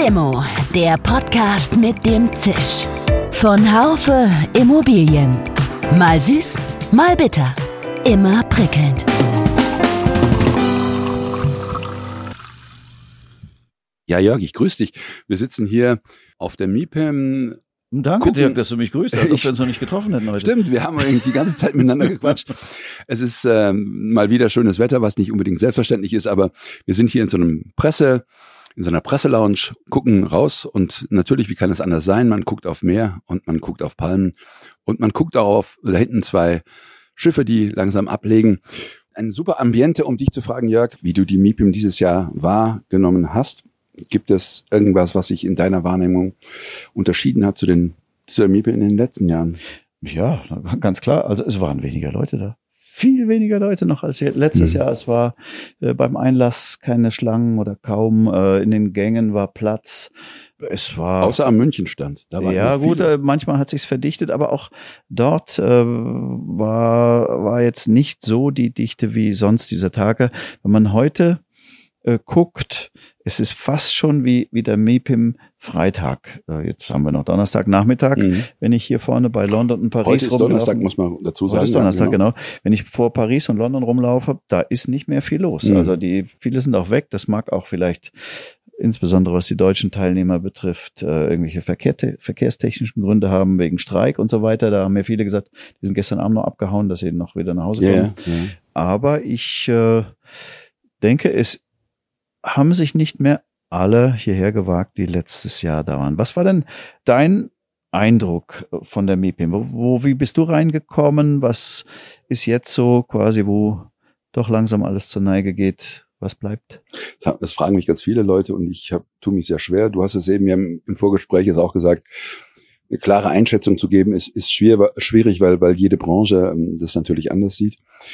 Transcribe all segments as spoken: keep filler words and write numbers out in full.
Immo, der Podcast mit dem Zisch. Von Haufe Immobilien. Mal süß, mal bitter. Immer prickelnd. Ja, Jörg, ich grüße dich. Wir sitzen hier auf der MIPIM. Danke, gucken. Dirk, dass du mich grüßt, als ob wir uns noch nicht getroffen hätten heute. Stimmt, wir haben irgendwie die ganze Zeit miteinander gequatscht. Es ist ähm, mal wieder schönes Wetter, was nicht unbedingt selbstverständlich ist, aber wir sind hier in so einem Presse, in so einer Presselounge, gucken raus und natürlich, wie kann es anders sein, man guckt auf Meer und man guckt auf Palmen und man guckt auch auf, da hinten zwei Schiffe, die langsam ablegen. Ein super Ambiente, um dich zu fragen, Jörg, wie du die MIPIM dieses Jahr wahrgenommen hast. Gibt es irgendwas, was sich in deiner Wahrnehmung unterschieden hat zu den zu der MIPIM in den letzten Jahren? Ja, ganz klar. Also es waren weniger Leute da. Viel weniger Leute noch als letztes mhm. Jahr. Es war äh, beim Einlass keine Schlangen oder kaum. Äh, in den Gängen war Platz. Es war außer am Münchenstand. Da war ja gut, äh, manchmal hat sich's verdichtet, aber auch dort äh, war war jetzt nicht so die Dichte wie sonst diese Tage. Wenn man heute äh, guckt, es ist fast schon wie wie der MIPIM Freitag. Äh, jetzt haben wir noch Donnerstagnachmittag. Mhm. Wenn ich hier vorne bei London und Paris heute ist Donnerstag, muss man dazu sagen. Heute ist Donnerstag, ja, genau. genau. Wenn ich vor Paris und London rumlaufe, da ist nicht mehr viel los. Mhm. Also die viele sind auch weg. Das mag auch vielleicht insbesondere was die deutschen Teilnehmer betrifft, äh, irgendwelche Verkehr, verkehrstechnischen Gründe haben, wegen Streik und so weiter. Da haben mir viele gesagt, die sind gestern Abend noch abgehauen, dass sie noch wieder nach Hause kommen. Yeah, yeah. Aber ich äh, denke, es haben sich nicht mehr alle hierher gewagt, die letztes Jahr da waren. Was war denn dein Eindruck von der MIPIM? Wo, wo, wie bist du reingekommen? Was ist jetzt so quasi, wo doch langsam alles zur Neige geht? Was bleibt? Das fragen mich ganz viele Leute und ich hab, tue mich sehr schwer. Du hast es eben ja im, im Vorgespräch jetzt auch gesagt, eine klare Einschätzung zu geben ist, ist schwer, schwierig, weil, weil jede Branche das natürlich anders sieht.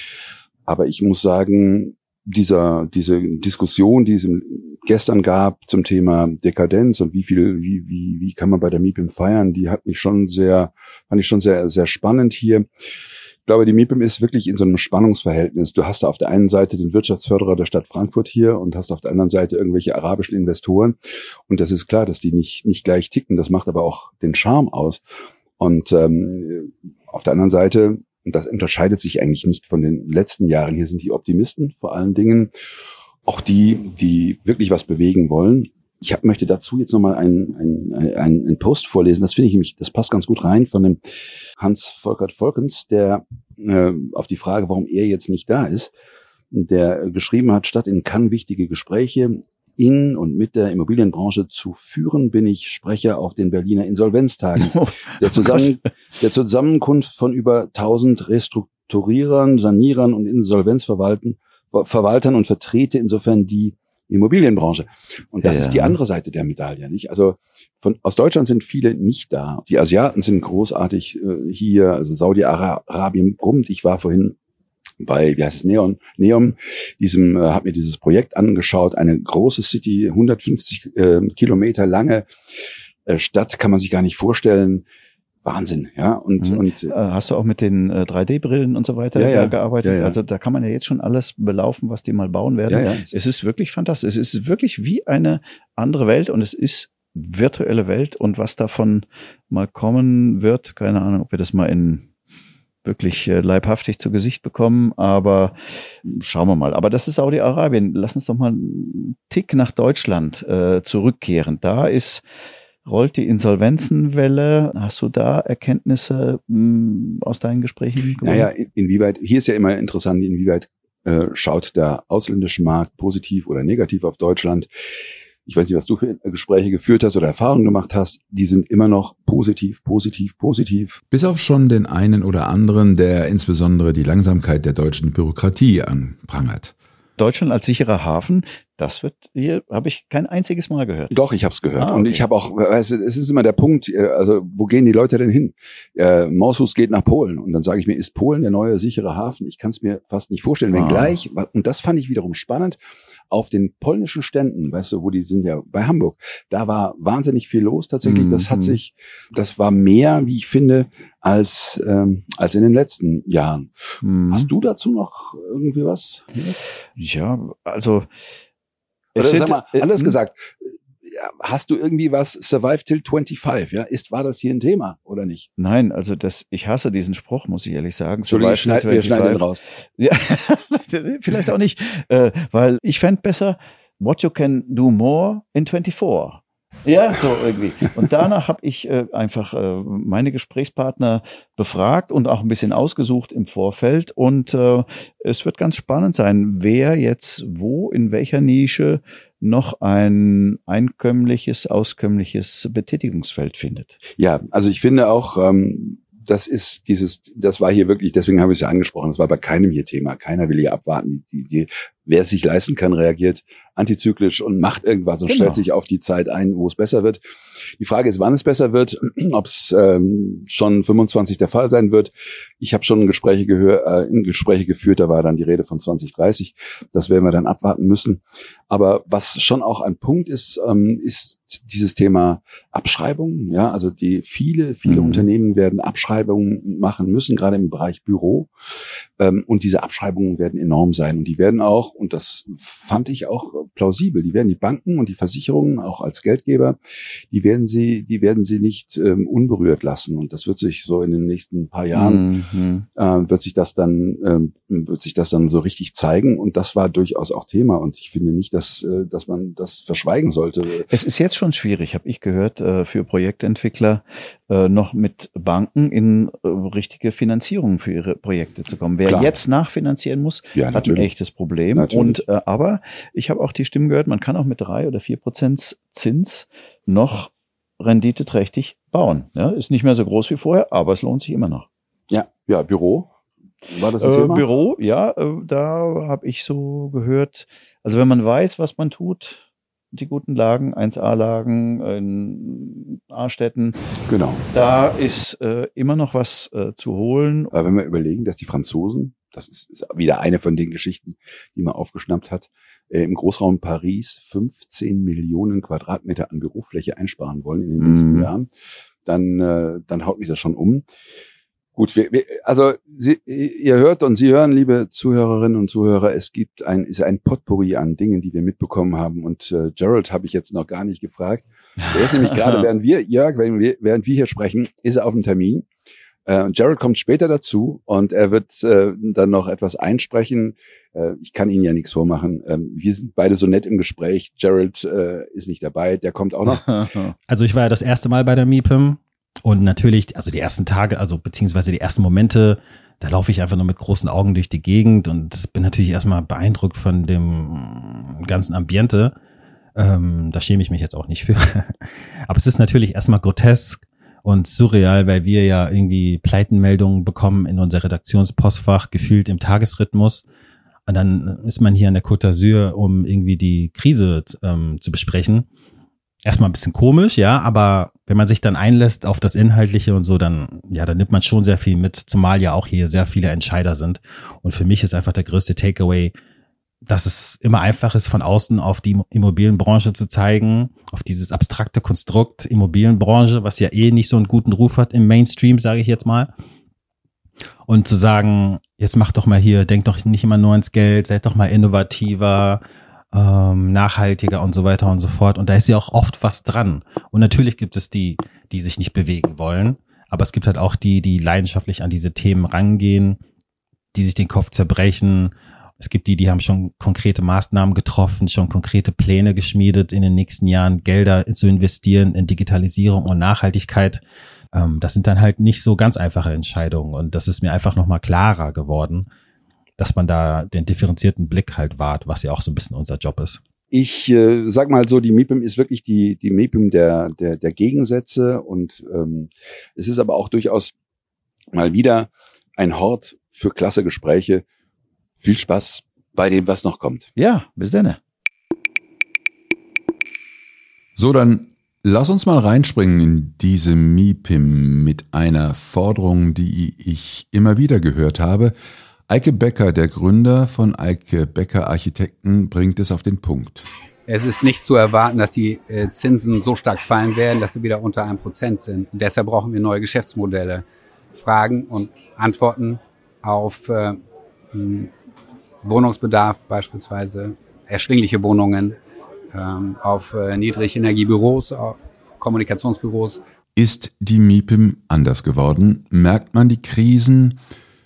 Aber ich muss sagen, dieser, diese Diskussion, die es gestern gab zum Thema Dekadenz und wie viel, wie, wie, wie kann man bei der MIPIM feiern, die hat mich schon sehr, fand ich schon sehr, sehr spannend hier. Ich glaube, die MIPIM ist wirklich in so einem Spannungsverhältnis. Du hast auf der einen Seite den Wirtschaftsförderer der Stadt Frankfurt hier und hast auf der anderen Seite irgendwelche arabischen Investoren. Und das ist klar, dass die nicht, nicht gleich ticken. Das macht aber auch den Charme aus. Und ähm, auf der anderen Seite, und das unterscheidet sich eigentlich nicht von den letzten Jahren. Hier sind die Optimisten vor allen Dingen, auch die, die wirklich was bewegen wollen. Ich hab, möchte dazu jetzt nochmal einen, einen, einen, einen Post vorlesen. Das finde ich nämlich, das passt ganz gut rein von dem Hans-Volkert Volkens, der äh, auf die Frage, warum er jetzt nicht da ist, der geschrieben hat, statt in Cannes wichtige Gespräche in und mit der Immobilienbranche zu führen, bin ich Sprecher auf den Berliner Insolvenztagen. Der, Zusammen, der Zusammenkunft von über tausend Restrukturierern, Sanierern und Insolvenzverwaltern Verwaltern und vertrete insofern die Immobilienbranche. Und das ja. ist die andere Seite der Medaille, nicht? Also von aus Deutschland sind viele nicht da. Die Asiaten sind großartig äh, hier, also Saudi-Arabien brummt. Ich war vorhin bei, wie heißt es, Neon, Neom, diesem, äh, habe mir dieses Projekt angeschaut, eine große City, hundertfünfzig äh, Kilometer lange äh, Stadt, kann man sich gar nicht vorstellen. Wahnsinn, ja. Und, mhm. und hast du auch mit den äh, drei D Brillen und so weiter ja, ja. gearbeitet? Ja, ja. Also da kann man ja jetzt schon alles belaufen, was die mal bauen werden. Ja, ja. Es ist wirklich fantastisch. Es ist wirklich wie eine andere Welt und es ist virtuelle Welt und was davon mal kommen wird, keine Ahnung, ob wir das mal in wirklich äh, leibhaftig zu Gesicht bekommen, aber schauen wir mal. Aber das ist Saudi-Arabien. Lass uns doch mal einen Tick nach Deutschland äh, zurückkehren. Da ist rollt die Insolvenzenwelle. Hast du da Erkenntnisse mh, aus deinen Gesprächen gewonnen? Naja, in, inwieweit, hier ist ja immer interessant, inwieweit äh, schaut der ausländische Markt positiv oder negativ auf Deutschland. Ich weiß nicht, was du für Gespräche geführt hast oder Erfahrungen gemacht hast. Die sind immer noch positiv, positiv, positiv. Bis auf schon den einen oder anderen, der insbesondere die Langsamkeit der deutschen Bürokratie anprangert. Deutschland als sicherer Hafen, das wird hier, habe ich kein einziges Mal gehört. Doch, ich habe es gehört. Ah, okay. Und ich habe auch, weißt du, es ist immer der Punkt, also wo gehen die Leute denn hin? Äh, Morsus geht nach Polen. Und dann sage ich mir, ist Polen der neue sichere Hafen? Ich kann es mir fast nicht vorstellen. Ah. Wenngleich, und das fand ich wiederum spannend, auf den polnischen Ständen, weißt du, wo die sind ja bei Hamburg, da war wahnsinnig viel los tatsächlich. Mhm. Das hat sich, das war mehr, wie ich finde, als ähm, als in den letzten Jahren. Mhm. Hast du dazu noch irgendwie was? Ja, also Oder sag mal, anders gesagt, hast du irgendwie was, survive till twenty-five, ja? Ist, war das hier ein Thema oder nicht? Nein, also das, ich hasse diesen Spruch, muss ich ehrlich sagen. Entschuldigung, schneid, wir schneiden den raus. Ja, vielleicht auch nicht, äh, weil ich fände besser, what you can do more in twenty-four. Ja, so irgendwie. Und danach habe ich äh, einfach äh, meine Gesprächspartner befragt und auch ein bisschen ausgesucht im Vorfeld. Und äh, es wird ganz spannend sein, wer jetzt wo, in welcher Nische noch ein einkömmliches, auskömmliches Betätigungsfeld findet. Ja, also ich finde auch, ähm, das ist dieses, das war hier wirklich, deswegen habe ich es ja angesprochen, das war bei keinem hier Thema. Keiner will hier abwarten. Die, die, wer es sich leisten kann, reagiert antizyklisch und macht irgendwas und genau. stellt sich auf die Zeit ein, wo es besser wird. Die Frage ist, wann es besser wird, ob es ähm, schon fünfundzwanzig der Fall sein wird. Ich habe schon Gespräche gehört, äh, in Gespräche geführt, da war dann die Rede von zwanzig dreißig. Das werden wir dann abwarten müssen. Aber was schon auch ein Punkt ist, ähm, ist dieses Thema Abschreibungen. Ja, also die viele, viele mhm. Unternehmen werden Abschreibungen machen müssen, gerade im Bereich Büro. Ähm, und diese Abschreibungen werden enorm sein. Und die werden auch, und das fand ich auch plausibel, die werden die Banken und die Versicherungen auch als Geldgeber, die werden sie, die werden sie nicht ähm, unberührt lassen. Und das wird sich so in den nächsten paar Jahren, mhm. äh, wird sich das dann, ähm, wird sich das dann so richtig zeigen. Und das war durchaus auch Thema. Und ich finde nicht, dass, äh, dass man das verschweigen sollte. Es ist jetzt schon schwierig, habe ich gehört, äh, für Projektentwickler äh, noch mit Banken in äh, richtige Finanzierungen für ihre Projekte zu kommen. Wer Klar. jetzt nachfinanzieren muss, ja, hat ein echtes Problem. Natürlich. Und äh, aber ich habe auch die Stimmen gehört, man kann auch mit drei oder vier Prozent Zins noch renditeträchtig bauen. Ja, ist nicht mehr so groß wie vorher, aber es lohnt sich immer noch. Ja, ja, Büro. War das ein äh, Thema? Büro, ja, äh, da habe ich so gehört. Also wenn man weiß, was man tut, die guten Lagen, eins A-Lagen in A-Städten. Genau. Da ist äh, immer noch was äh, zu holen. Aber wenn wir überlegen, dass die Franzosen, das ist, ist wieder eine von den Geschichten, die man aufgeschnappt hat, äh, im Großraum Paris fünfzehn Millionen Quadratmeter an Bürofläche einsparen wollen in den nächsten mm. Jahren, dann, äh, dann haut mich das schon um. Gut, wir, wir, also Sie, ihr hört und Sie hören, liebe Zuhörerinnen und Zuhörer, es gibt ein, ist ein Potpourri an Dingen, die wir mitbekommen haben. Und äh, Gerald habe ich jetzt noch gar nicht gefragt. Der ist nämlich gerade, während wir, Jörg, während wir, während wir hier sprechen, ist er auf dem Termin. Äh, Gerald kommt später dazu und er wird äh, dann noch etwas einsprechen. Äh, ich kann Ihnen ja nichts vormachen. Ähm, wir sind beide so nett im Gespräch. Gerald äh, ist nicht dabei, der kommt auch noch. Also ich war ja das erste Mal bei der M I P I M. Und natürlich, also die ersten Tage, also beziehungsweise die ersten Momente, da laufe ich einfach nur mit großen Augen durch die Gegend und bin natürlich erstmal beeindruckt von dem ganzen Ambiente. Ähm, da schäme ich mich jetzt auch nicht für. Aber es ist natürlich erstmal grotesk und surreal, weil wir ja irgendwie Pleitenmeldungen bekommen in unser Redaktionspostfach, gefühlt im Tagesrhythmus. Und dann ist man hier an der Côte d'Azur, um irgendwie die Krise ähm, zu besprechen. Erstmal ein bisschen komisch, ja, aber wenn man sich dann einlässt auf das Inhaltliche und so, dann, ja, dann nimmt man schon sehr viel mit, zumal ja auch hier sehr viele Entscheider sind. Und für mich ist einfach der größte Takeaway, dass es immer einfach ist, von außen auf die Immobilienbranche zu zeigen, auf dieses abstrakte Konstrukt Immobilienbranche, was ja eh nicht so einen guten Ruf hat im Mainstream, sage ich jetzt mal. Und zu sagen, jetzt macht doch mal hier, denkt doch nicht immer nur ans Geld, seid doch mal innovativer, ähm, nachhaltiger und so weiter und so fort. Und da ist ja auch oft was dran. Und natürlich gibt es die, die sich nicht bewegen wollen. Aber es gibt halt auch die, die leidenschaftlich an diese Themen rangehen, die sich den Kopf zerbrechen. Es gibt die, die haben schon konkrete Maßnahmen getroffen, schon konkrete Pläne geschmiedet, in den nächsten Jahren Gelder zu investieren in Digitalisierung und Nachhaltigkeit. Ähm, das sind dann halt nicht so ganz einfache Entscheidungen. Und das ist mir einfach nochmal klarer geworden, dass man da den differenzierten Blick halt wahrt, was ja auch so ein bisschen unser Job ist. Ich äh, sag mal so, die M I P I M ist wirklich die die M I P I M der der der Gegensätze und ähm, es ist aber auch durchaus mal wieder ein Hort für klasse Gespräche. Viel Spaß bei dem, was noch kommt. Ja, bis dann. So, dann lass uns mal reinspringen in diese M I P I M mit einer Forderung, die ich immer wieder gehört habe. Eike Becker, der Gründer von Eike Becker Architekten, bringt es auf den Punkt. Es ist nicht zu erwarten, dass die äh, Zinsen so stark fallen werden, dass sie wieder unter einem Prozent sind. Und deshalb brauchen wir neue Geschäftsmodelle. Fragen und Antworten auf äh, Wohnungsbedarf beispielsweise, erschwingliche Wohnungen, ähm, auf äh, Niedrigenergiebüros, äh, Kommunikationsbüros. Ist die MIPIM anders geworden? Merkt man die Krisen?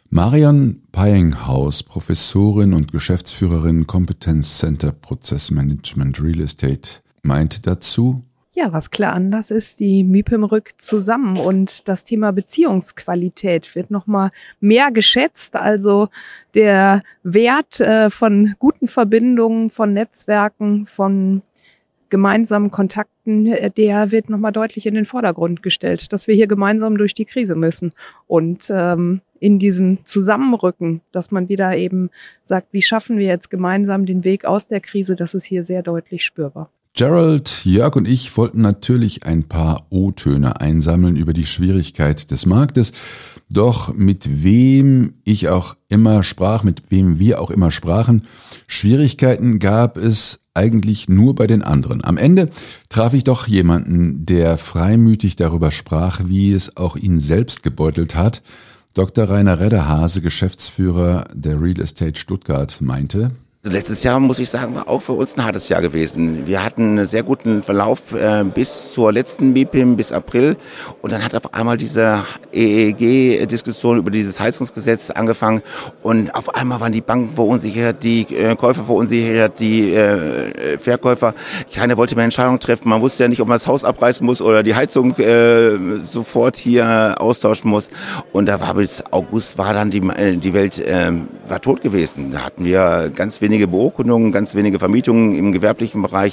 Marion Peiinghaus, Professorin und Geschäftsführerin Competence Center Prozessmanagement Real Estate, meint dazu: Ja, was klar anders ist, die MIPIM rückt zusammen und das Thema Beziehungsqualität wird nochmal mehr geschätzt. Also der Wert äh, von guten Verbindungen, von Netzwerken, von gemeinsamen Kontakten, der wird nochmal deutlich in den Vordergrund gestellt, dass wir hier gemeinsam durch die Krise müssen. Und ähm, in diesem Zusammenrücken, dass man wieder eben sagt, wie schaffen wir jetzt gemeinsam den Weg aus der Krise, das ist hier sehr deutlich spürbar. Gerald, Jörg und ich wollten natürlich ein paar O-Töne einsammeln über die Schwierigkeit des Marktes. Doch mit wem ich auch immer sprach, mit wem wir auch immer sprachen, Schwierigkeiten gab es eigentlich nur bei den anderen. Am Ende traf ich doch jemanden, der freimütig darüber sprach, wie es auch ihn selbst gebeutelt hat. Doktor Rainer Redderhase, Geschäftsführer der Real Estate Stuttgart, meinte: Letztes Jahr, muss ich sagen, war auch für uns ein hartes Jahr gewesen. Wir hatten einen sehr guten Verlauf äh, bis zur letzten MIPIM, bis April. Und dann hat auf einmal diese E E G-Diskussion über dieses Heizungsgesetz angefangen. Und auf einmal waren die Banken verunsichert, die äh, Käufer verunsichert, die äh, Verkäufer. Keiner wollte mehr Entscheidungen treffen. Man wusste ja nicht, ob man das Haus abreißen muss oder die Heizung äh, sofort hier austauschen muss. Und da war bis August war dann die, die Welt äh, war tot gewesen. Da hatten wir ganz wenig wenige Beurkundungen, ganz wenige Vermietungen im gewerblichen Bereich.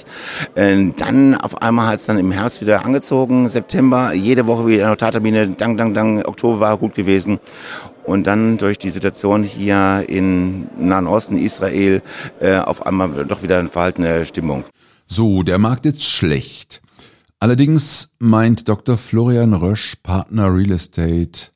Dann auf einmal hat es dann im Herbst wieder angezogen, September, jede Woche wieder Notartermine, dang, dang, dang, Oktober war gut gewesen. Und dann durch die Situation hier im Nahen Osten, Israel, auf einmal doch wieder eine verhaltene Stimmung. So, der Markt ist schlecht. Allerdings meint Doktor Florian Rösch, Partner Real Estate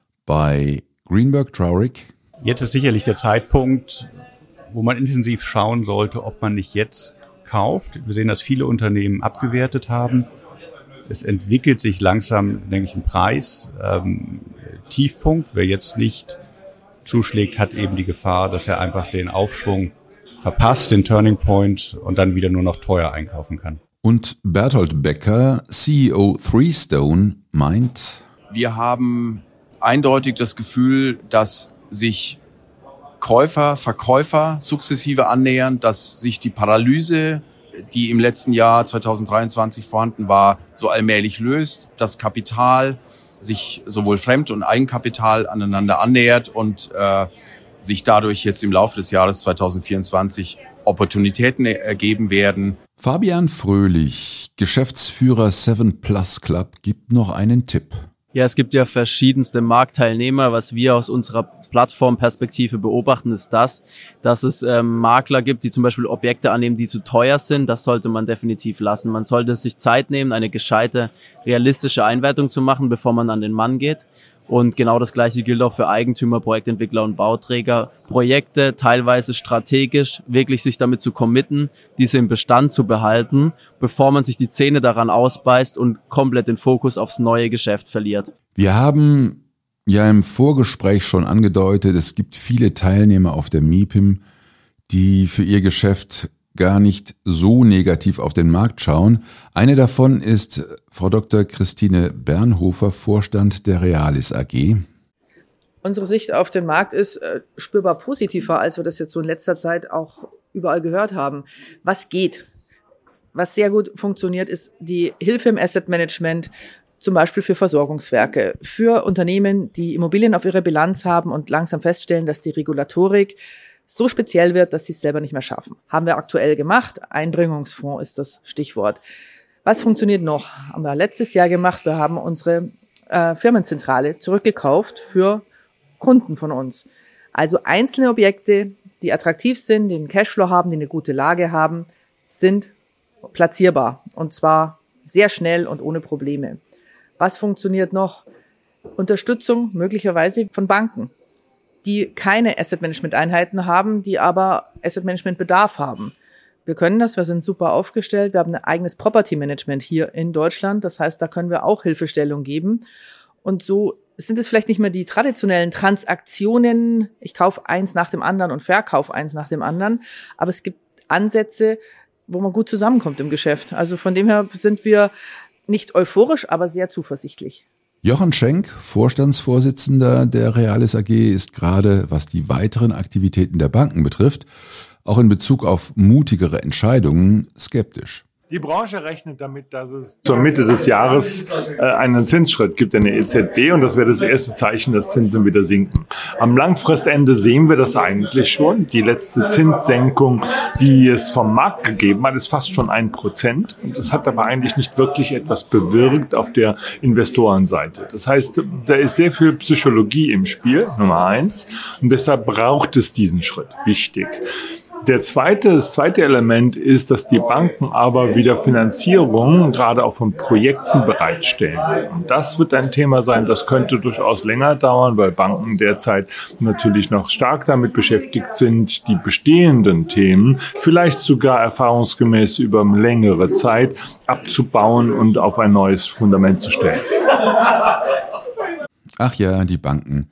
bei Greenberg Traurig: Jetzt ist sicherlich der Zeitpunkt, wo man intensiv schauen sollte, ob man nicht jetzt kauft. Wir sehen, dass viele Unternehmen abgewertet haben. Es entwickelt sich langsam, denke ich, ein Preis. Ähm, Tiefpunkt. Wer jetzt nicht zuschlägt, hat eben die Gefahr, dass er einfach den Aufschwung verpasst, den Turning Point, und dann wieder nur noch teuer einkaufen kann. Und Berthold Becker, C E O Freestone, meint: Wir haben eindeutig das Gefühl, dass sich Käufer, Verkäufer sukzessive annähern, dass sich die Paralyse, die im letzten Jahr zwanzig dreiundzwanzig vorhanden war, so allmählich löst, dass Kapital sich sowohl Fremd- und Eigenkapital aneinander annähert und äh, sich dadurch jetzt im Laufe des Jahres zwanzig vierundzwanzig Opportunitäten ergeben werden. Fabian Fröhlich, Geschäftsführer Seven Plus Club, gibt noch einen Tipp. Ja, es gibt ja verschiedenste Marktteilnehmer. Was wir aus unserer Plattformperspektive beobachten, ist das, dass es ähm, Makler gibt, die zum Beispiel Objekte annehmen, die zu teuer sind. Das sollte man definitiv lassen. Man sollte sich Zeit nehmen, eine gescheite, realistische Einwertung zu machen, bevor man an den Mann geht. Und genau das Gleiche gilt auch für Eigentümer, Projektentwickler und Bauträger. Projekte teilweise strategisch wirklich sich damit zu committen, diese im Bestand zu behalten, bevor man sich die Zähne daran ausbeißt und komplett den Fokus aufs neue Geschäft verliert. Wir haben ja im Vorgespräch schon angedeutet, es gibt viele Teilnehmer auf der MIPIM, die für ihr Geschäft gar nicht so negativ auf den Markt schauen. Eine davon ist Frau Doktor Christine Bernhofer, Vorstand der Realis A G. Unsere Sicht auf den Markt ist äh, spürbar positiver, als wir das jetzt so in letzter Zeit auch überall gehört haben. Was geht? Was sehr gut funktioniert, ist die Hilfe im Asset Management, zum Beispiel für Versorgungswerke, für Unternehmen, die Immobilien auf ihrer Bilanz haben und langsam feststellen, dass die Regulatorik so speziell wird, dass sie es selber nicht mehr schaffen. Haben wir aktuell gemacht. Einbringungsfonds ist das Stichwort. Was funktioniert noch? Haben wir letztes Jahr gemacht. Wir haben unsere äh, Firmenzentrale zurückgekauft für Kunden von uns. Also einzelne Objekte, die attraktiv sind, die einen Cashflow haben, die eine gute Lage haben, sind platzierbar. Und zwar sehr schnell und ohne Probleme. Was funktioniert noch? Unterstützung möglicherweise von Banken, die keine Asset-Management-Einheiten haben, die aber Asset-Management-Bedarf haben. Wir können das, wir sind super aufgestellt, wir haben ein eigenes Property-Management hier in Deutschland, das heißt, da können wir auch Hilfestellung geben. Und so sind es vielleicht nicht mehr die traditionellen Transaktionen, ich kaufe eins nach dem anderen und verkaufe eins nach dem anderen, aber es gibt Ansätze, wo man gut zusammenkommt im Geschäft. Also von dem her sind wir nicht euphorisch, aber sehr zuversichtlich. Jochen Schenk, Vorstandsvorsitzender der Reales A G, ist gerade, was die weiteren Aktivitäten der Banken betrifft, auch in Bezug auf mutigere Entscheidungen skeptisch. Die Branche rechnet damit, dass es zur Mitte des Jahres äh, einen Zinsschritt gibt in der E Z B und das wäre das erste Zeichen, dass Zinsen wieder sinken. Am Langfristende sehen wir das eigentlich schon. Die letzte Zinssenkung, die es vom Markt gegeben hat, ist fast schon ein Prozent. Und das hat aber eigentlich nicht wirklich etwas bewirkt auf der Investorenseite. Das heißt, da ist sehr viel Psychologie im Spiel, Nummer eins. Und deshalb braucht es diesen Schritt. Wichtig. Der zweite, das zweite Element ist, dass die Banken aber wieder Finanzierung, gerade auch von Projekten bereitstellen. Und das wird ein Thema sein, das könnte durchaus länger dauern, weil Banken derzeit natürlich noch stark damit beschäftigt sind, die bestehenden Themen vielleicht sogar erfahrungsgemäß über längere Zeit abzubauen und auf ein neues Fundament zu stellen. Ach ja, die Banken.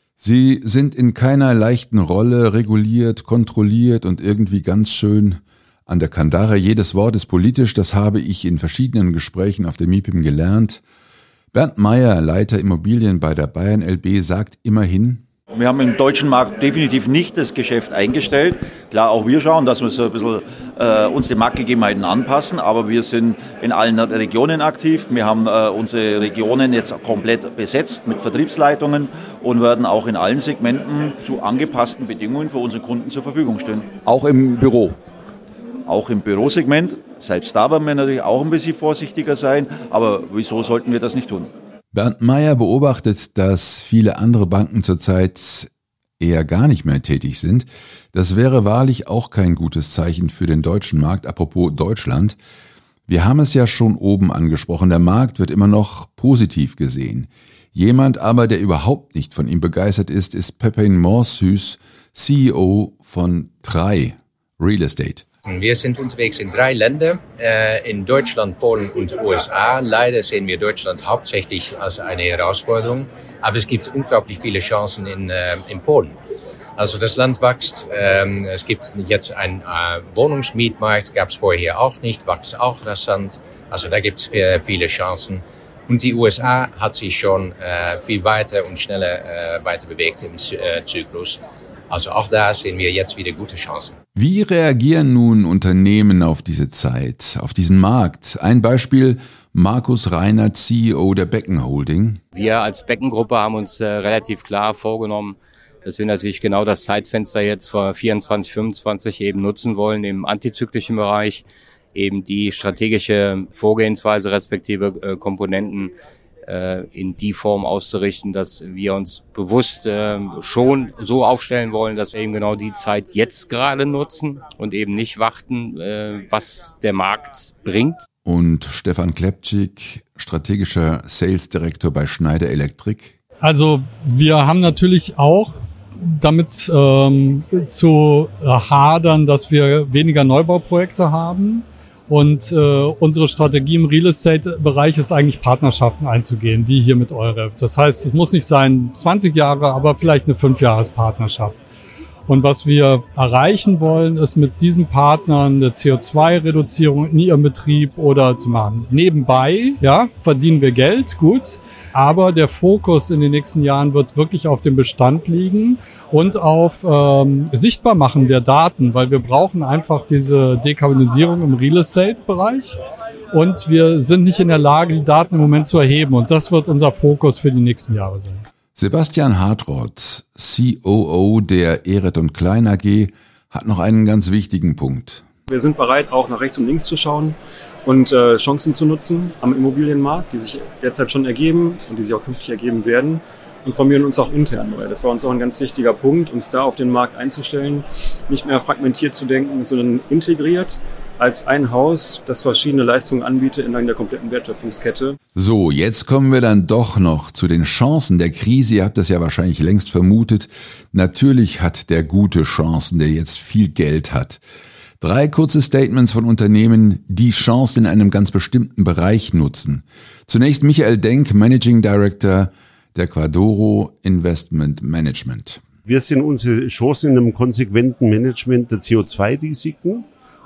Sie sind in keiner leichten Rolle, reguliert, kontrolliert und irgendwie ganz schön an der Kandare. Jedes Wort ist politisch, das habe ich in verschiedenen Gesprächen auf der MIPIM gelernt. Bernd Meyer, Leiter Immobilien bei der Bayern L B, sagt immerhin: Wir haben im deutschen Markt definitiv nicht das Geschäft eingestellt. Klar, auch wir schauen, dass wir so ein bisschen äh, uns den Marktgegebenheiten anpassen, aber wir sind in allen Regionen aktiv. Wir haben äh, unsere Regionen jetzt komplett besetzt mit Vertriebsleitungen und werden auch in allen Segmenten zu angepassten Bedingungen für unsere Kunden zur Verfügung stehen. Auch im Büro? Auch im Bürosegment. Selbst da werden wir natürlich auch ein bisschen vorsichtiger sein, aber wieso sollten wir das nicht tun? Bernd Meyer beobachtet, dass viele andere Banken zurzeit eher gar nicht mehr tätig sind. Das wäre wahrlich auch kein gutes Zeichen für den deutschen Markt. Apropos Deutschland. Wir haben es ja schon oben angesprochen. Der Markt wird immer noch positiv gesehen. Jemand aber, der überhaupt nicht von ihm begeistert ist, ist Pepin Morshuis, C E O von drei Real Estate. Wir sind unterwegs in drei Ländern, äh, in Deutschland, Polen und U S A. Leider sehen wir Deutschland hauptsächlich als eine Herausforderung, aber es gibt unglaublich viele Chancen in, äh, in Polen. Also das Land wächst, ähm, es gibt jetzt einen äh, Wohnungsmietmarkt, gab es vorher auch nicht, wächst auch rasant. Also da gibt es viele Chancen. Und die U S A hat sich schon äh, viel weiter und schneller äh, weiter bewegt im äh, Zyklus. Also auch da sehen wir jetzt wieder gute Chancen. Wie reagieren nun Unternehmen auf diese Zeit, auf diesen Markt? Ein Beispiel: Markus Reiner, C E O der Becken Holding. Wir als Becken-Gruppe haben uns äh, relativ klar vorgenommen, dass wir natürlich genau das Zeitfenster jetzt vor vierundzwanzig, fünfundzwanzig eben nutzen wollen im antizyklischen Bereich, eben die strategische Vorgehensweise respektive äh, Komponenten äh, in die Form auszurichten, dass wir uns bewusst äh, schon so aufstellen wollen, dass wir eben genau die Zeit jetzt gerade nutzen und eben nicht warten, äh, was der Markt bringt. Und Stefan Klepczyk, strategischer Sales Director bei Schneider Electric. Also wir haben natürlich auch damit ähm, zu hadern, dass wir weniger Neubauprojekte haben. Und äh, unsere Strategie im Real Estate-Bereich ist eigentlich, Partnerschaften einzugehen, wie hier mit Euref. Das heißt, es muss nicht sein zwanzig Jahre, aber vielleicht eine fünf-Jahres-Partnerschaft. Und was wir erreichen wollen, ist mit diesen Partnern eine C O zwei Reduzierung in ihrem Betrieb oder zu machen. Nebenbei, ja, verdienen wir Geld, gut. Aber der Fokus in den nächsten Jahren wird wirklich auf dem Bestand liegen und auf ähm, Sichtbarmachen der Daten, weil wir brauchen einfach diese Dekarbonisierung im Real Estate-Bereich und wir sind nicht in der Lage, die Daten im Moment zu erheben. Und das wird unser Fokus für die nächsten Jahre sein. Sebastian Hartroth, C O O der Ehret und Klein A G, hat noch einen ganz wichtigen Punkt. Wir sind bereit, auch nach rechts und links zu schauen und äh, Chancen zu nutzen am Immobilienmarkt, die sich derzeit schon ergeben und die sich auch künftig ergeben werden, und formieren uns auch intern, weil das war uns auch ein ganz wichtiger Punkt, uns da auf den Markt einzustellen, nicht mehr fragmentiert zu denken, sondern integriert als ein Haus, das verschiedene Leistungen anbietet entlang der kompletten Wertschöpfungskette. So, jetzt kommen wir dann doch noch zu den Chancen der Krise. Ihr habt das ja wahrscheinlich längst vermutet. Natürlich hat der gute Chancen, der jetzt viel Geld hat. Drei kurze Statements von Unternehmen, die Chancen in einem ganz bestimmten Bereich nutzen. Zunächst Michael Denk, Managing Director der Quadoro Investment Management. Wir sehen unsere Chancen in einem konsequenten Management der C O zwei Risiken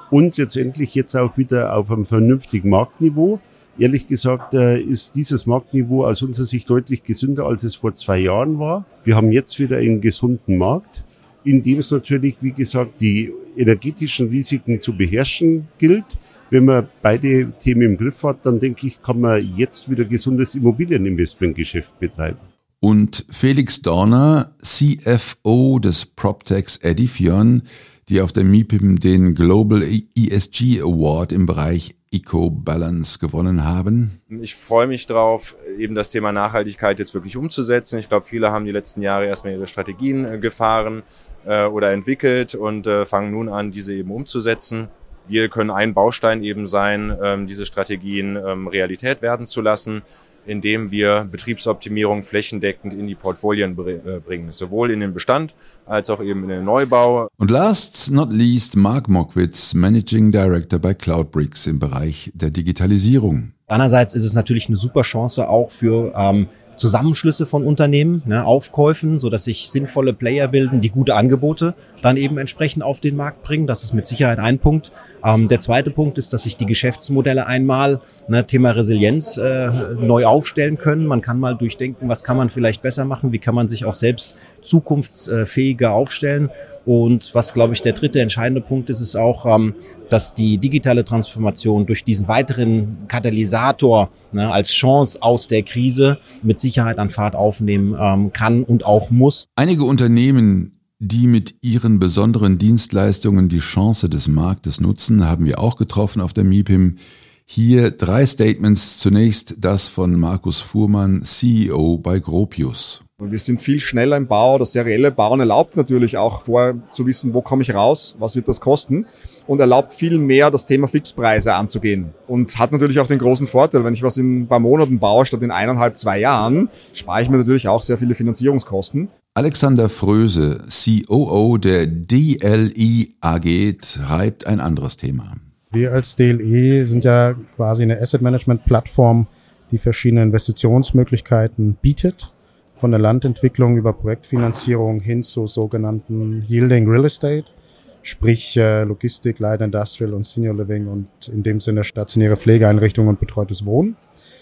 und letztendlich jetzt auch wieder auf einem vernünftigen Marktniveau. Ehrlich gesagt ist dieses Marktniveau aus unserer Sicht deutlich gesünder, als es vor zwei Jahren war. Wir haben jetzt wieder einen gesunden Markt, in dem es natürlich, wie gesagt, die energetischen Risiken zu beherrschen gilt. Wenn man beide Themen im Griff hat, dann denke ich, kann man jetzt wieder gesundes Immobilieninvestmentgeschäft betreiben. Und Felix Dorner, C F O des PropTechs Edifion, die auf der MIPIM den Global E S G Award im Bereich Eco-Balance gewonnen haben. Ich freue mich drauf, eben das Thema Nachhaltigkeit jetzt wirklich umzusetzen. Ich glaube, viele haben die letzten Jahre erstmal ihre Strategien äh, gefahren äh, oder entwickelt und äh, fangen nun an, diese eben umzusetzen. Wir können ein Baustein eben sein, ähm, diese Strategien ähm, Realität werden zu lassen, indem wir Betriebsoptimierung flächendeckend in die Portfolien bringen, sowohl in den Bestand als auch eben in den Neubau. Und last not least Mark Mockwitz, Managing Director bei Cloudbricks im Bereich der Digitalisierung. Einerseits ist es natürlich eine super Chance auch für ähm, Zusammenschlüsse von Unternehmen, ne, Aufkäufen, so dass sich sinnvolle Player bilden, die gute Angebote dann eben entsprechend auf den Markt bringen. Das ist mit Sicherheit ein Punkt. Ähm, der zweite Punkt ist, dass sich die Geschäftsmodelle einmal, ne, Thema Resilienz, äh, neu aufstellen können. Man kann mal durchdenken, was kann man vielleicht besser machen, wie kann man sich auch selbst zukunftsfähiger aufstellen. Und was, glaube ich, der dritte entscheidende Punkt ist, ist auch, ähm, dass die digitale Transformation durch diesen weiteren Katalysator, ne, als Chance aus der Krise mit Sicherheit an Fahrt aufnehmen ähm, kann und auch muss. Einige Unternehmen, die mit ihren besonderen Dienstleistungen die Chance des Marktes nutzen, haben wir auch getroffen auf der MIPIM. Hier drei Statements. Zunächst das von Markus Fuhrmann, C E O bei Gropius. Wir sind viel schneller im Bau. Das serielle Bauen erlaubt natürlich auch vorher zu wissen, wo komme ich raus, was wird das kosten, und erlaubt viel mehr, das Thema Fixpreise anzugehen. Und hat natürlich auch den großen Vorteil, wenn ich was in ein paar Monaten baue, statt in eineinhalb, zwei Jahren, spare ich mir natürlich auch sehr viele Finanzierungskosten. Alexander Fröse, C O O der D L E A G, treibt ein anderes Thema. Wir als D L E sind ja quasi eine Asset-Management-Plattform, die verschiedene Investitionsmöglichkeiten bietet. Von der Landentwicklung über Projektfinanzierung hin zu sogenannten Yielding Real Estate, sprich äh, Logistik, Light Industrial und Senior Living und in dem Sinne stationäre Pflegeeinrichtungen und betreutes Wohnen.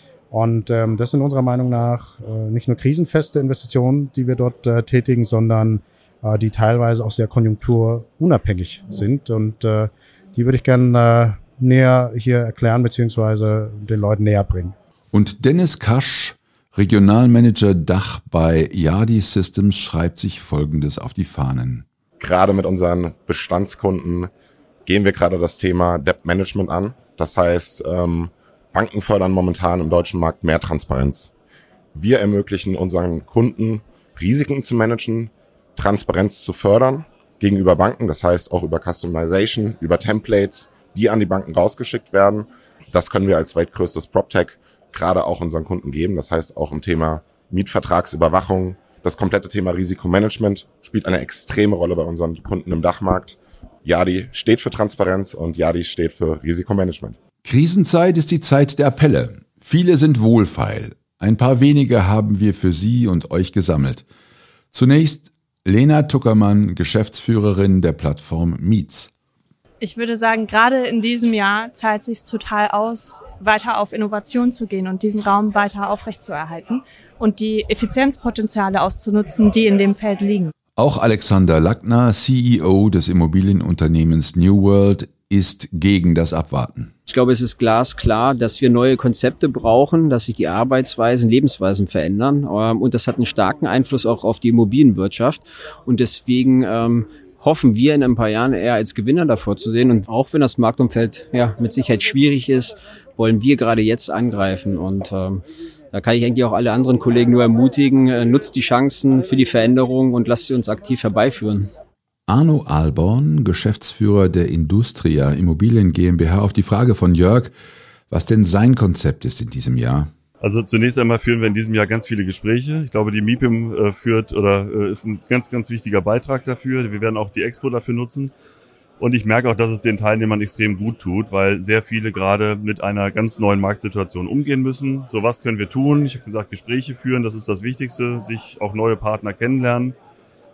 Und ähm, das sind unserer Meinung nach äh, nicht nur krisenfeste Investitionen, die wir dort äh, tätigen, sondern äh, die teilweise auch sehr konjunkturunabhängig sind. Und äh, die würde ich gerne äh, näher hier erklären beziehungsweise den Leuten näher bringen. Und Dennis Kasch, Regionalmanager Dach bei Yardi Systems, schreibt sich Folgendes auf die Fahnen. Gerade mit unseren Bestandskunden gehen wir gerade das Thema Debt Management an. Das heißt, ähm, Banken fördern momentan im deutschen Markt mehr Transparenz. Wir ermöglichen unseren Kunden, Risiken zu managen, Transparenz zu fördern gegenüber Banken. Das heißt auch über Customization, über Templates, die an die Banken rausgeschickt werden. Das können wir als weltgrößtes PropTech gerade auch unseren Kunden geben. Das heißt, auch im Thema Mietvertragsüberwachung, das komplette Thema Risikomanagement spielt eine extreme Rolle bei unseren Kunden im Dachmarkt. Yardi steht für Transparenz und Yardi steht für Risikomanagement. Krisenzeit ist die Zeit der Appelle. Viele sind wohlfeil. Ein paar wenige haben wir für Sie und euch gesammelt. Zunächst Lena Tuckermann, Geschäftsführerin der Plattform Mietz. Ich würde sagen, gerade in diesem Jahr zahlt es sich total aus, weiter auf Innovation zu gehen und diesen Raum weiter aufrechtzuerhalten und die Effizienzpotenziale auszunutzen, die in dem Feld liegen. Auch Alexander Lackner, C E O des Immobilienunternehmens New World, ist gegen das Abwarten. Ich glaube, es ist glasklar, dass wir neue Konzepte brauchen, dass sich die Arbeitsweisen, Lebensweisen verändern. Und das hat einen starken Einfluss auch auf die Immobilienwirtschaft. Und deswegen ähm, hoffen wir in ein paar Jahren eher als Gewinner davor zu sehen. Und auch wenn das Marktumfeld ja mit Sicherheit schwierig ist, wollen wir gerade jetzt angreifen. Und ähm, da kann ich eigentlich auch alle anderen Kollegen nur ermutigen, äh, nutzt die Chancen für die Veränderung und lasst sie uns aktiv herbeiführen. Arno Alborn, Geschäftsführer der Industria Immobilien GmbH, auf die Frage von Jörg, was denn sein Konzept ist in diesem Jahr. Also zunächst einmal führen wir in diesem Jahr ganz viele Gespräche. Ich glaube, die MIPIM äh, führt oder äh, ist ein ganz, ganz wichtiger Beitrag dafür. Wir werden auch die Expo dafür nutzen. Und ich merke auch, dass es den Teilnehmern extrem gut tut, weil sehr viele gerade mit einer ganz neuen Marktsituation umgehen müssen. So, was können wir tun? Ich habe gesagt, Gespräche führen, das ist das Wichtigste, sich auch neue Partner kennenlernen.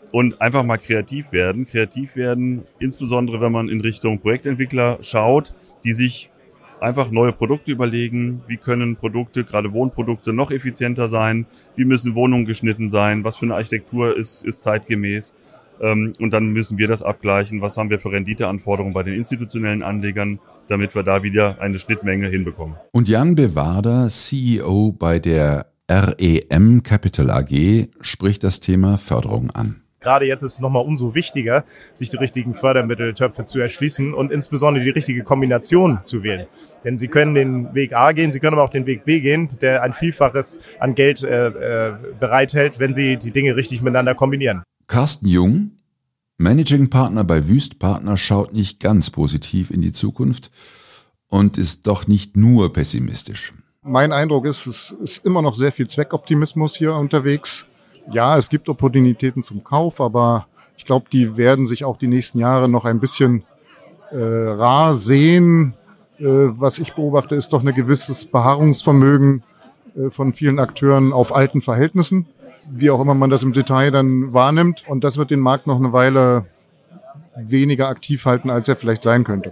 und einfach mal kreativ werden. Kreativ werden, insbesondere wenn man in Richtung Projektentwickler schaut, die sich einfach neue Produkte überlegen. Wie können Produkte, gerade Wohnprodukte, noch effizienter sein? Wie müssen Wohnungen geschnitten sein? Was für eine Architektur ist, ist zeitgemäß? Und dann müssen wir das abgleichen. Was haben wir für Renditeanforderungen bei den institutionellen Anlegern, damit wir da wieder eine Schnittmenge hinbekommen. Und Jan Bewader, C E O bei der R E M Capital A G, spricht das Thema Förderung an. Gerade jetzt ist es nochmal umso wichtiger, sich die richtigen Fördermitteltöpfe zu erschließen und insbesondere die richtige Kombination zu wählen. Denn Sie können den Weg A gehen, Sie können aber auch den Weg B gehen, der ein Vielfaches an Geld äh, äh, bereithält, wenn Sie die Dinge richtig miteinander kombinieren. Carsten Jung, Managing Partner bei Wüst Partner, schaut nicht ganz positiv in die Zukunft und ist doch nicht nur pessimistisch. Mein Eindruck ist, es ist immer noch sehr viel Zweckoptimismus hier unterwegs. Ja, es gibt Opportunitäten zum Kauf, aber ich glaube, die werden sich auch die nächsten Jahre noch ein bisschen äh, rar sehen. Äh, was ich beobachte, ist doch ein gewisses Beharrungsvermögen äh, von vielen Akteuren auf alten Verhältnissen, wie auch immer man das im Detail dann wahrnimmt. Und das wird den Markt noch eine Weile weniger aktiv halten, als er vielleicht sein könnte.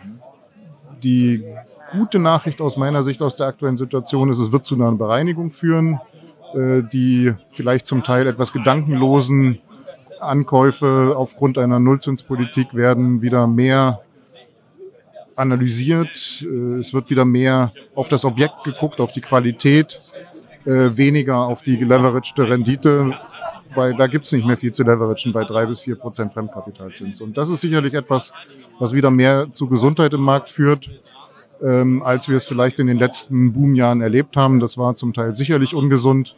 Die gute Nachricht aus meiner Sicht aus der aktuellen Situation ist, es wird zu einer Bereinigung führen, die vielleicht zum Teil etwas gedankenlosen Ankäufe aufgrund einer Nullzinspolitik werden wieder mehr analysiert. Es wird wieder mehr auf das Objekt geguckt, auf die Qualität, weniger auf die geleveragte Rendite, weil da gibt es nicht mehr viel zu leveragen bei drei bis vier Prozent Fremdkapitalzins. Und das ist sicherlich etwas, was wieder mehr zu Gesundheit im Markt führt, Ähm, als wir es vielleicht in den letzten Boomjahren erlebt haben. Das war zum Teil sicherlich ungesund.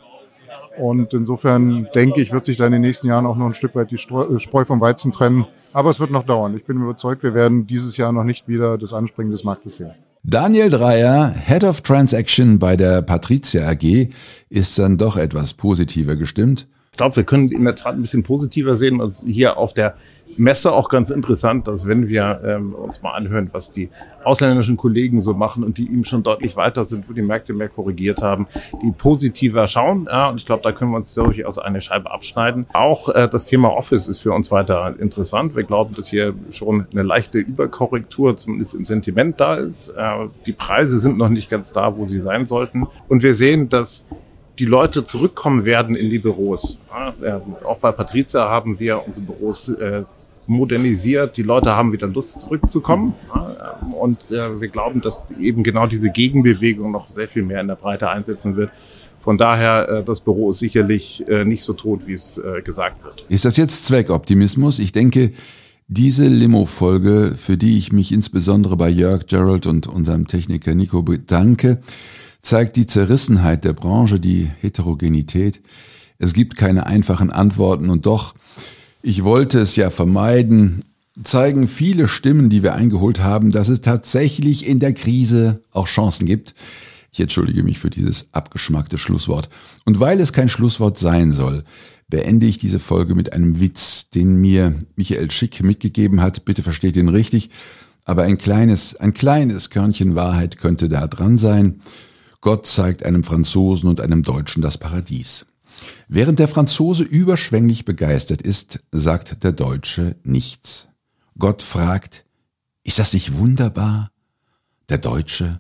Und insofern denke ich, wird sich da in den nächsten Jahren auch noch ein Stück weit die Spreu vom Weizen trennen. Aber es wird noch dauern. Ich bin überzeugt, wir werden dieses Jahr noch nicht wieder das Anspringen des Marktes sehen. Daniel Dreier, Head of Transaction bei der Patrizia A G, ist dann doch etwas positiver gestimmt. Ich glaube, wir können in der Tat ein bisschen positiver sehen. Also hier auf der Messe auch ganz interessant, dass wenn wir ähm, uns mal anhören, was die ausländischen Kollegen so machen und die eben schon deutlich weiter sind, wo die Märkte mehr korrigiert haben, die positiver schauen. Ja, und ich glaube, da können wir uns durchaus eine Scheibe abschneiden. Auch äh, das Thema Office ist für uns weiter interessant. Wir glauben, dass hier schon eine leichte Überkorrektur, zumindest im Sentiment, da ist. Äh, die Preise sind noch nicht ganz da, wo sie sein sollten. Und wir sehen, dass die Leute zurückkommen werden in die Büros. Ja, auch bei Patrizia haben wir unsere Büros äh, modernisiert. Die Leute haben wieder Lust, zurückzukommen. Ja, und äh, wir glauben, dass eben genau diese Gegenbewegung noch sehr viel mehr in der Breite einsetzen wird. Von daher, äh, das Büro ist sicherlich äh, nicht so tot, wie es äh, gesagt wird. Ist das jetzt Zweckoptimismus? Ich denke, diese Limo-Folge, für die ich mich insbesondere bei Jörg, Gerald und unserem Techniker Nico bedanke, zeigt die Zerrissenheit der Branche, die Heterogenität. Es gibt keine einfachen Antworten und doch, ich wollte es ja vermeiden, zeigen viele Stimmen, die wir eingeholt haben, dass es tatsächlich in der Krise auch Chancen gibt. Ich entschuldige mich für dieses abgeschmackte Schlusswort. Und weil es kein Schlusswort sein soll, beende ich diese Folge mit einem Witz, den mir Michael Schick mitgegeben hat. Bitte versteht ihn richtig, aber ein kleines, ein kleines Körnchen Wahrheit könnte da dran sein. Gott zeigt einem Franzosen und einem Deutschen das Paradies. Während der Franzose überschwänglich begeistert ist, sagt der Deutsche nichts. Gott fragt, ist das nicht wunderbar? Der Deutsche,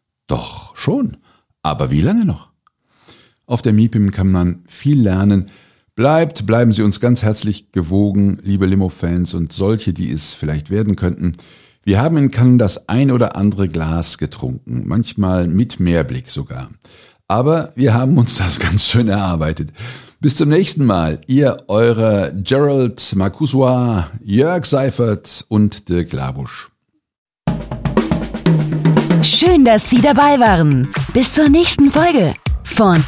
doch schon, aber wie lange noch? Auf der M I P I M kann man viel lernen. Bleibt, bleiben Sie uns ganz herzlich gewogen, liebe Limo-Fans und solche, die es vielleicht werden könnten. Wir haben in Cannes das ein oder andere Glas getrunken, manchmal mit Mehrblick sogar. Aber wir haben uns das ganz schön erarbeitet. Bis zum nächsten Mal. Ihr, eure Gerald Marcousois, Jörg Seifert und Dirk Labusch. Schön, dass Sie dabei waren. Bis zur nächsten Folge von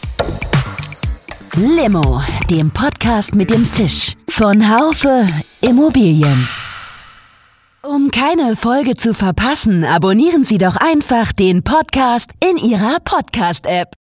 Limo, dem Podcast mit dem Zisch von Haufe Immobilien. Um keine Folge zu verpassen, abonnieren Sie doch einfach den Podcast in Ihrer Podcast-App.